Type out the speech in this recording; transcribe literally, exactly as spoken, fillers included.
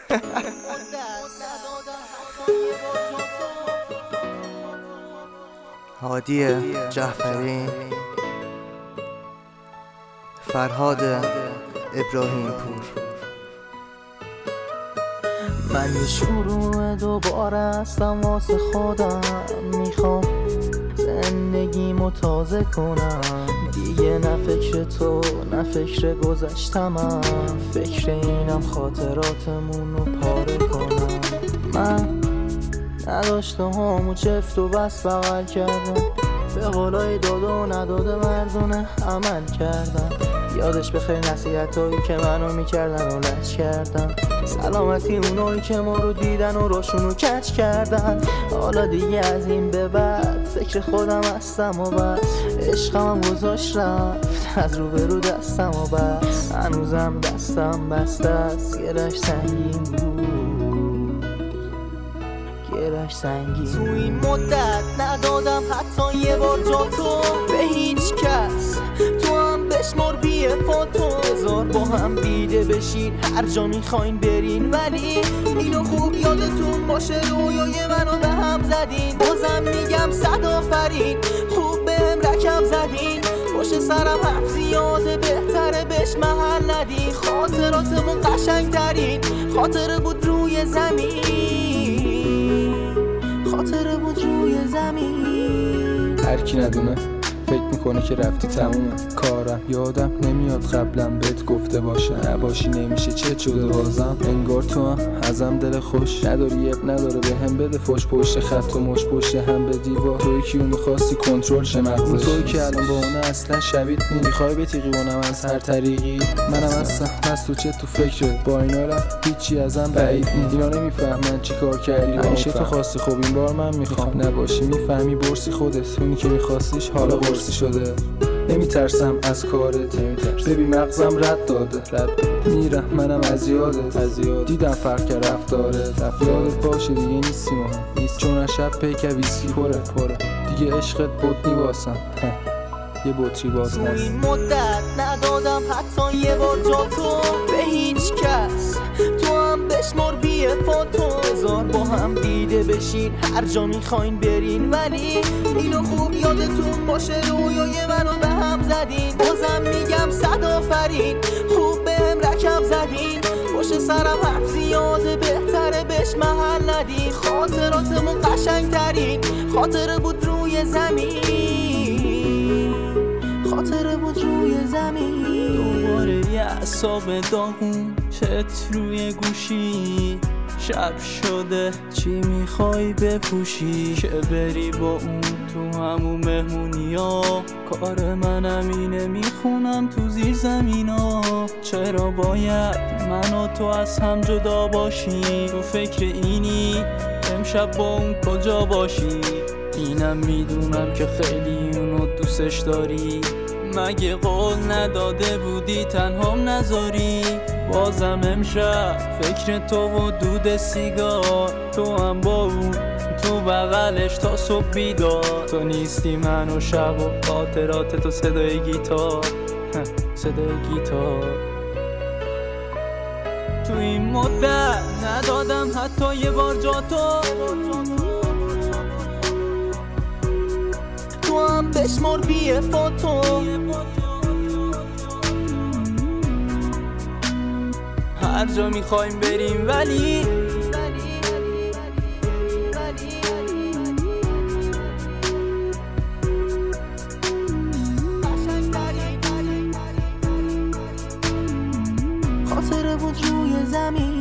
هادی جعفری، فرهاد ابراهیم پور. من یه شروع دوباره هستم واسه خودم، میخوام زندگیمو تازه کنم دیگه، نه فکر تو نه فکر گذشتمم، فکر اینم خاطراتمون رو پاره کنم. من نداشته همو چفت و بس بغل کردم، به قولای داده و نداده مردونه عمل کردم. یادش بخیر نصیحتایی که منو میکردن و لج کردم، سلامتی اونایی که ما رو دیدن و روشونو کچ کردن. حالا دیگه از این به بعد فکر خودم هستم و بس، عشقم گذاشت رفت از رو به رو دستم و بس، هنوزم دستم بسته است، گرش سنگین بود، گرش سنگین. تو این مدت ندادم حتی یه بار جا تو به هیچ کس، تو هم بشمار بی فاتو، هزار با هم دیده بشین هر جا میخواین برین، ولی اینو خوب یادتون باشه رویای منو به هم زدین. بازم میگم صد آفرین، خوب بهم رکب زدین، باشه سرم حرف زیاده بهتره بهش محل ندین. خاطراتمون قشنگ ترین خاطره بود روی زمین، خاطره بود روی زمین. هر کی ندونه فکر میکنه که رفتی تمومه کارم، یادم نمیاد قبلا بهت گفته باشه نباشی نمیشه چه شده بازم، انگار تو هم ازم دل خوش نداری، اب نداره به هم بده فش، پشت خط و مش پشت هم به دیوار، توی کیو میخواستی کنترل شه مغزش، توی که الان با اونه اصلا شبیت نی، میخوای بتیقی بونم از هر طریقی، منم هستم از تو چه تو فکرت، با اینا رفت هیچی ازم بعید نی، اینا نمیفهمن چی کار کردی، همیشه تو خواستی خب این بار من میخوام نباشی، میفهمی برسی خودت، اونی که میخواستیش حالا برسی شده. نمیترسم از کارت، ببین مغزم رد داده، رد میرم منم از یادت، از یاد دیدم فرق کرد رفتارت، رفتارت باشه دیگه نیستی ما نیست، چون از شب پیک ویسکی پره پره دیگه عشقت بود نیواسم یه بطری باز تو این مدت ندادم حتی یه بار جا تو به هیچ کس، تو هم بشمار بی فاتو، هزار با هم دیده بشین هر جا میخواین برین، ولی اینو خوب یادتون باشه رویای منو به هم زدین. بازم میگم صد آفرین، خوب بهم رکب زدین، باشه سرم حرف زیاده بهتره بهش محل ندین. خاطراتمون قشنگ ترین خاطره بود روی زمین، خاطره بود روی زمین. دوباره یه اعصاب داغون چت روی گوشی، شب شده چی میخوای بپوشی که بری با اون تو همون مهمونیا، کار منم اینه میخونم تو زیر زمینا، چرا باید من و تو از هم جدا باشی، تو فکر اینی امشب با اون کجا باشی، اینم میدونم که خیلی اونو دوستش داری، مگه قول نداده بودی تنهام نذاری، بازم امشب فکر تو و دود سیگار، تو هم با اون تو بغلش تا صبح بیدار، تو نیستی من و شب و خاطرات تو صدای گیتار، صدای گیتار. تو این مدت ندادم حتی یه بار جا تو، تو هم بشمار بی فاتو، هر جا میخوایم بریم ولی خاطره بود روی زمین.